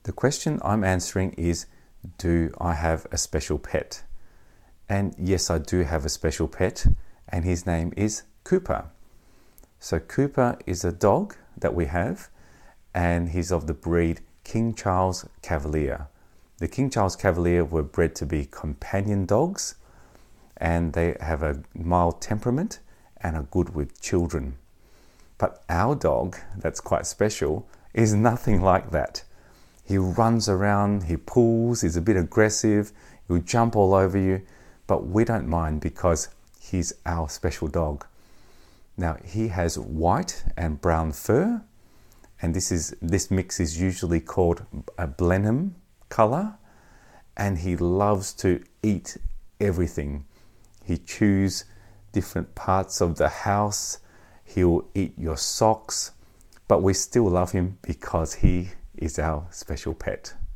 The question I'm answering is, do I have a special pet? And yes, I do have a special pet, and his name is Cooper. So Cooper is a dog that we have, and he's of the breed King Charles Cavalier. The King Charles Cavalier were bred to be companion dogs, and they have a mild temperament and are good with children. But our dog, that's quite special, is nothing like that. He runs around, he pulls, he's a bit aggressive, he'll jump all over you, but we don't mind because he's our special dog. Now, he has white and brown fur, and this mix is usually called a Blenheim color, and he loves to eat everything. He chews different parts of the house, he'll eat your socks, but we still love him because he is our special pet.